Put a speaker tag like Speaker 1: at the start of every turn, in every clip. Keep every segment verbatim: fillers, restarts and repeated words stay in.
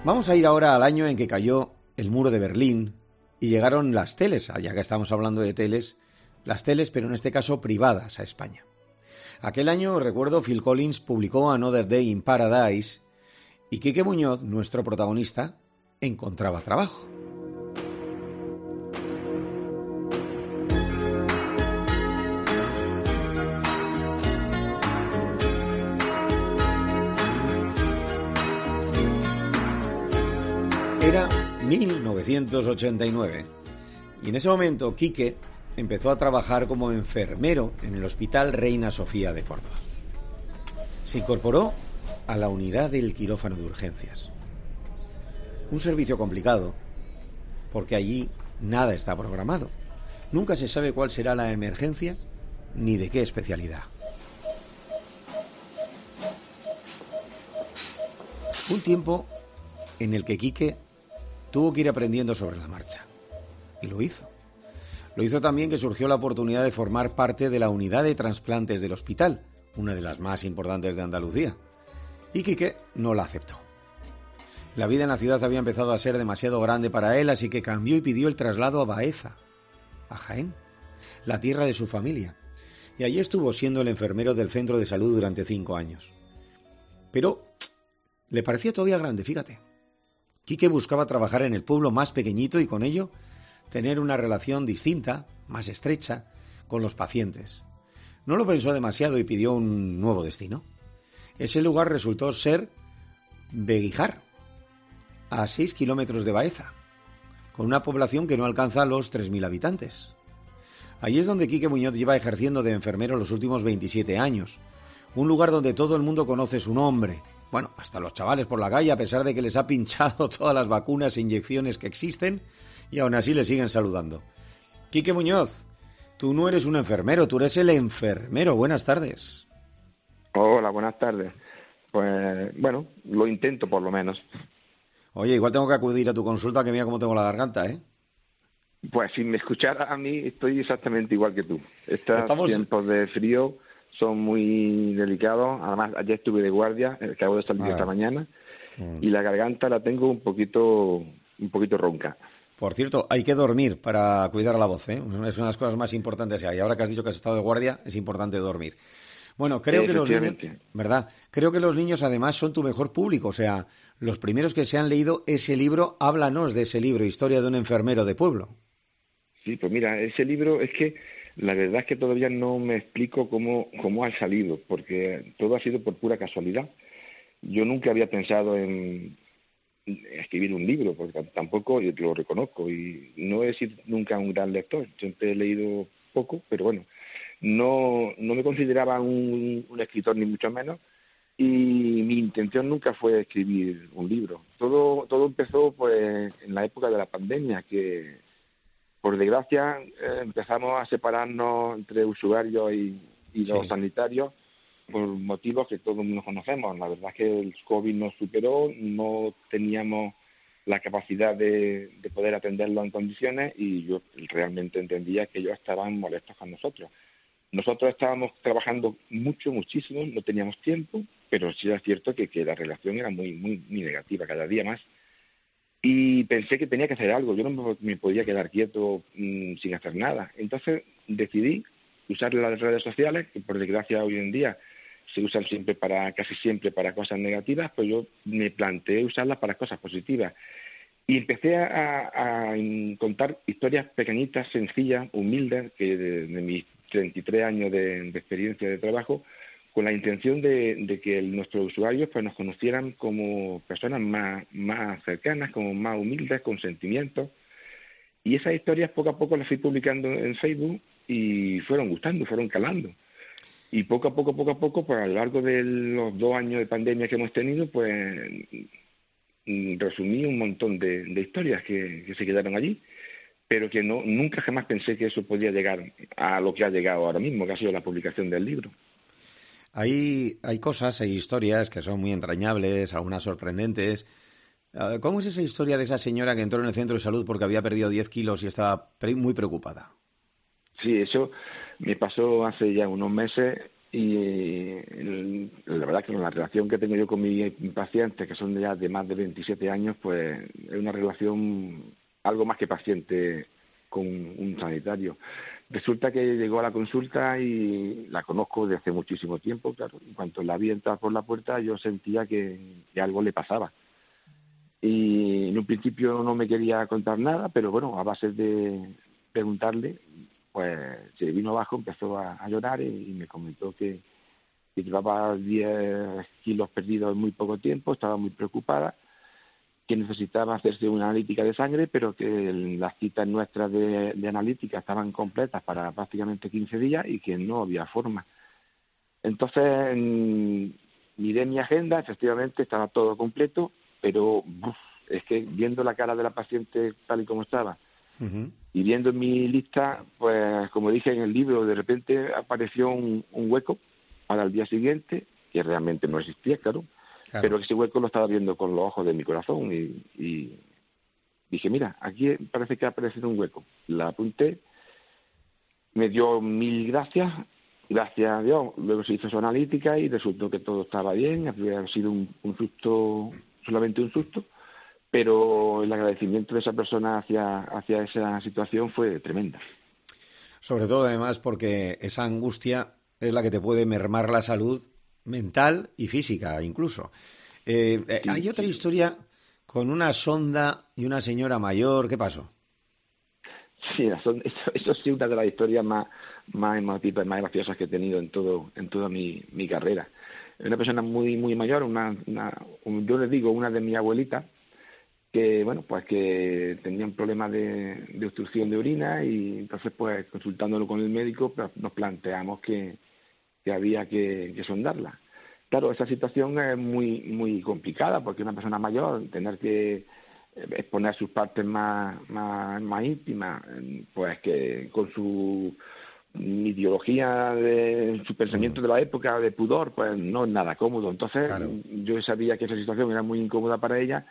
Speaker 1: Vamos a ir ahora al año en que cayó el muro de Berlín y llegaron las teles, ya que estamos hablando de teles, las teles, pero en este caso privadas, a España. Aquel año, recuerdo, Phil Collins publicó Another Day in Paradise y Quique Muñoz, nuestro protagonista, encontraba trabajo. Era mil novecientos ochenta y nueve y en ese momento Quique empezó a trabajar como enfermero en el Hospital Reina Sofía de Córdoba. Se incorporó a la unidad del quirófano de urgencias. Un servicio complicado, porque allí nada está programado. Nunca se sabe cuál será la emergencia ni de qué especialidad. Un tiempo en el que Quique tuvo que ir aprendiendo sobre la marcha. Y lo hizo. Lo hizo también que surgió la oportunidad de formar parte de la unidad de trasplantes del hospital, una de las más importantes de Andalucía. Y Quique no la aceptó. La vida en la ciudad había empezado a ser demasiado grande para él, así que cambió y pidió el traslado a Baeza, a Jaén, la tierra de su familia. Y allí estuvo siendo el enfermero del centro de salud durante cinco años. Pero le parecía todavía grande, fíjate. Quique buscaba trabajar en el pueblo más pequeñito y con ello tener una relación distinta, más estrecha, con los pacientes. No lo pensó demasiado y pidió un nuevo destino. Ese lugar resultó ser Beguijar, a seis kilómetros de Baeza, con una población que no alcanza los tres mil habitantes. Allí es donde Quique Muñoz lleva ejerciendo de enfermero los últimos veintisiete años. Un lugar donde todo el mundo conoce su nombre. Bueno, hasta los chavales por la calle, a pesar de que les ha pinchado todas las vacunas e inyecciones que existen, y aún así le siguen saludando. Quique Muñoz, tú no eres un enfermero, tú eres el enfermero. Buenas tardes.
Speaker 2: Hola, buenas tardes. Pues, bueno, lo intento por lo menos.
Speaker 1: Oye, igual tengo que acudir a tu consulta, que mira cómo tengo la garganta, ¿eh?
Speaker 2: Pues si me escucharas a mí, estoy exactamente igual que tú. Estos
Speaker 1: Estamos...
Speaker 2: tiempos de frío son muy delicados. Además, ayer estuve de guardia, acabo de salir ah. esta mañana, mm. y la garganta la tengo un poquito, un poquito ronca.
Speaker 1: Por cierto, hay que dormir para cuidar la voz, ¿eh? Es una de las cosas más importantes que hay. Ahora que has dicho que has estado de guardia, es importante dormir. Bueno, creo que los niños, ¿verdad? Creo que los niños además son tu mejor público. O sea, los primeros que se han leído ese libro, háblanos de ese libro, Historia de un enfermero de pueblo.
Speaker 2: Sí, pues mira, ese libro es que la verdad es que todavía no me explico cómo, cómo ha salido, porque todo ha sido por pura casualidad. Yo nunca había pensado en escribir un libro, porque tampoco lo reconozco, y no he sido nunca un gran lector. Siempre he leído poco, pero bueno, no, no me consideraba un, un escritor ni mucho menos, y mi intención nunca fue escribir un libro. Todo, todo empezó pues en la época de la pandemia, que por desgracia eh, empezamos a separarnos entre usuarios y, y los sí. sanitarios por motivos que todos nos conocemos. La verdad es que el COVID nos superó, no teníamos la capacidad de, de poder atenderlo en condiciones, y yo realmente entendía que ellos estaban molestos con nosotros. Nosotros estábamos trabajando mucho, muchísimo, no teníamos tiempo, pero sí era cierto que, que la relación era muy, muy, muy negativa, cada día más. Y pensé que tenía que hacer algo, yo no me podía quedar quieto mmm, sin hacer nada. Entonces decidí usar las redes sociales, que por desgracia hoy en día se usan siempre para, casi siempre para cosas negativas, pues yo me planteé usarlas para cosas positivas. Y empecé a, a contar historias pequeñitas, sencillas, humildes, que de, de mis treinta y tres años de, de experiencia de trabajo, con la intención de, de que el, nuestros usuarios pues nos conocieran como personas más, más cercanas, como más humildes, con sentimientos. Y esas historias poco a poco las fui publicando en Facebook y fueron gustando, fueron calando. Y poco a poco, poco a poco, pues a lo largo de los dos años de pandemia que hemos tenido, pues resumí un montón de, de historias que, que se quedaron allí, pero que no nunca jamás pensé que eso podía llegar a lo que ha llegado ahora mismo, que ha sido la publicación del libro.
Speaker 1: Hay, hay cosas, hay historias que son muy entrañables, algunas sorprendentes. ¿Cómo es esa historia de esa señora que entró en el centro de salud porque había perdido diez kilos y estaba muy preocupada?
Speaker 2: Sí, eso me pasó hace ya unos meses y el, la verdad que la relación que tengo yo con mis pacientes, que son ya de más de veintisiete años, pues es una relación algo más que paciente con un sanitario. Resulta que llegó a la consulta y la conozco desde hace muchísimo tiempo, claro. En cuanto la vi entrar por la puerta, yo sentía que, que algo le pasaba. Y en un principio no me quería contar nada, pero bueno, a base de preguntarle, pues se vino abajo, empezó a, a llorar y, y me comentó que, que llevaba diez kilos perdidos en muy poco tiempo, estaba muy preocupada, que necesitaba hacerse una analítica de sangre, pero que las citas nuestras de, de analítica estaban completas para prácticamente quince días y que no había forma. Entonces mmm, miré mi agenda, efectivamente estaba todo completo, pero uf, es que viendo la cara de la paciente tal y como estaba, uh-huh. y viendo mi lista, pues como dije en el libro, de repente apareció un, un hueco para el día siguiente, que realmente no existía, claro, claro, pero ese hueco lo estaba viendo con los ojos de mi corazón y, y dije, mira, aquí parece que ha aparecido un hueco. La apunté, me dio mil gracias, gracias a Dios. Luego se hizo su analítica y resultó que todo estaba bien, había sido un, un susto, solamente un susto, pero el agradecimiento de esa persona hacia, hacia esa situación fue tremenda.
Speaker 1: Sobre todo, además, porque esa angustia es la que te puede mermar la salud mental y física, incluso. Eh, eh, sí, hay otra sí. historia con una sonda y una señora mayor. ¿Qué pasó?
Speaker 2: Sí, eso, eso sí es una de las historias más, más emotivas, más graciosas que he tenido en todo, en toda mi, mi carrera. Una persona muy, muy mayor, una, una, un, yo les digo, una de mis abuelitas, que bueno, pues que tenía un problema de, de obstrucción de orina y entonces pues consultándolo con el médico pues, nos planteamos que, que había que, que sondarla. Claro, esa situación es muy muy complicada porque una persona mayor tener que exponer sus partes más, más, más íntimas, pues que con su ideología, de su pensamiento de la época de pudor, pues no es nada cómodo. Entonces claro. Yo sabía que esa situación era muy incómoda para ella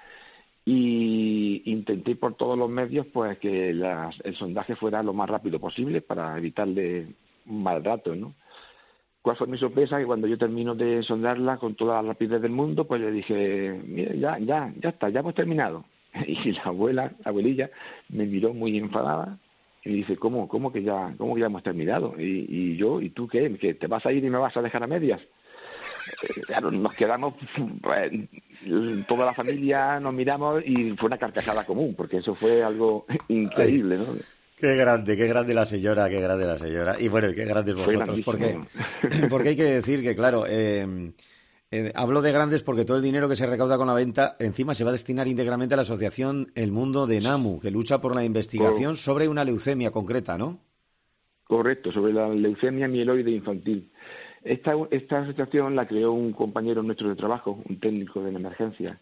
Speaker 2: y intenté por todos los medios pues que la, el sondaje fuera lo más rápido posible para evitarle un mal rato, ¿no? ¿Cuál fue mi sorpresa? Que cuando yo termino de sondarla con toda la rapidez del mundo, pues le dije, mira, ya, ya, ya está, ya hemos terminado. Y la abuela, la abuelilla, me miró muy enfadada y me dice, ¿cómo, cómo que ya, cómo que ya hemos terminado? Y, y yo, ¿y tú qué? ¿Que te vas a ir y me vas a dejar a medias? Claro, nos quedamos, pues, toda la familia nos miramos y fue una carcajada común, porque eso fue algo increíble, ¿no?
Speaker 1: Qué grande, qué grande la señora, qué grande la señora. Y bueno, qué grandes vosotros, porque, porque hay que decir que, claro, eh, eh, hablo de grandes porque todo el dinero que se recauda con la venta encima se va a destinar íntegramente a la asociación El Mundo de NAMU, que lucha por la investigación Cor- sobre una leucemia concreta, ¿no?
Speaker 2: Correcto, sobre la leucemia mieloide infantil. Esta, esta asociación la creó un compañero nuestro de trabajo, un técnico de la emergencia.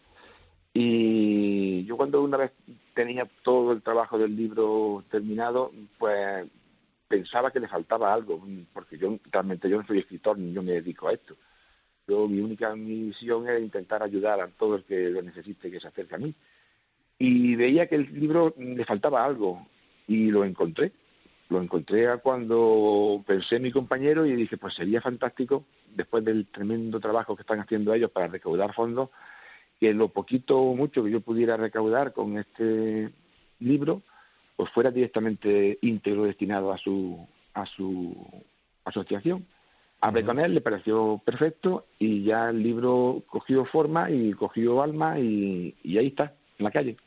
Speaker 2: Y yo cuando una vez tenía todo el trabajo del libro terminado, pues pensaba que le faltaba algo, porque yo realmente yo no soy escritor ni yo me dedico a esto. Yo mi única misión es intentar ayudar a todo el que lo necesite que se acerque a mí. Y veía que el libro le faltaba algo y lo encontré. Lo encontré cuando pensé en mi compañero y dije, pues sería fantástico, después del tremendo trabajo que están haciendo ellos para recaudar fondos, que lo poquito o mucho que yo pudiera recaudar con este libro, pues fuera directamente íntegro destinado a su a su asociación. Hablé uh-huh. con él, le pareció perfecto y ya el libro cogió forma y cogió alma y, y ahí está, en la calle.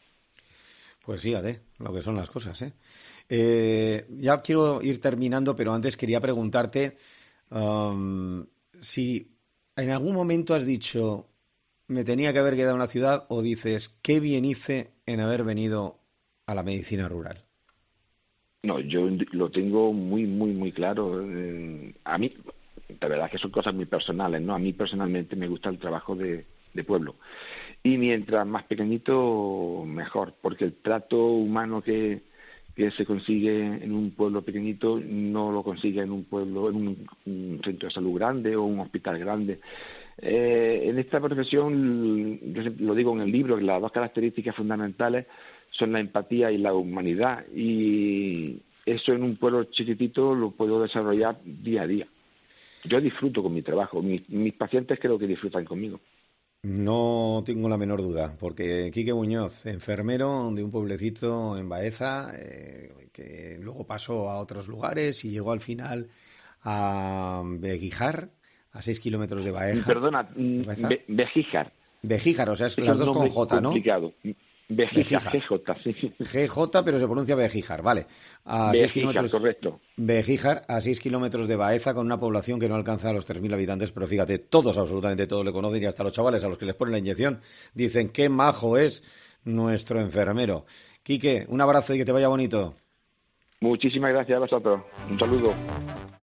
Speaker 1: Pues fíjate lo que son las cosas, ¿eh? Eh, ya quiero ir terminando, pero antes quería preguntarte um, si en algún momento has dicho me tenía que haber quedado en la ciudad o dices qué bien hice en haber venido a la medicina rural.
Speaker 2: No, yo lo tengo muy, muy, muy claro. A mí, la verdad es que son cosas muy personales, ¿no? A mí personalmente me gusta el trabajo de, de pueblo. Y mientras más pequeñito, mejor, porque el trato humano que, que se consigue en un pueblo pequeñito no lo consigue en un pueblo, en un, un centro de salud grande o un hospital grande. Eh, en esta profesión, yo lo digo en el libro, que las dos características fundamentales son la empatía y la humanidad, y eso en un pueblo chiquitito lo puedo desarrollar día a día. yo disfruto con mi trabajo, mis, mis pacientes creo que disfrutan conmigo.
Speaker 1: No tengo la menor duda, porque Quique Muñoz, enfermero de un pueblecito en Baeza, eh, que luego pasó a otros lugares y llegó al final a Beguíjar, a seis kilómetros de Baeza.
Speaker 2: Perdona,
Speaker 1: de Baeza.
Speaker 2: Be Bejíjar.
Speaker 1: Bejíjar, o sea, es,
Speaker 2: Es
Speaker 1: las
Speaker 2: un
Speaker 1: dos con
Speaker 2: nombre
Speaker 1: J, ¿no?
Speaker 2: complicado. Bejíjar, G J, sí.
Speaker 1: G J, pero se pronuncia Bejíjar, vale. A seis
Speaker 2: Bejíjar,
Speaker 1: kilómetros,
Speaker 2: correcto.
Speaker 1: Bejíjar, a seis kilómetros de Baeza, con una población que no alcanza a los tres mil habitantes, pero fíjate, todos, absolutamente todos le conocen, y hasta los chavales a los que les ponen la inyección dicen qué majo es nuestro enfermero. Quique, un abrazo y que te vaya bonito.
Speaker 2: Muchísimas gracias a vosotros. Un saludo.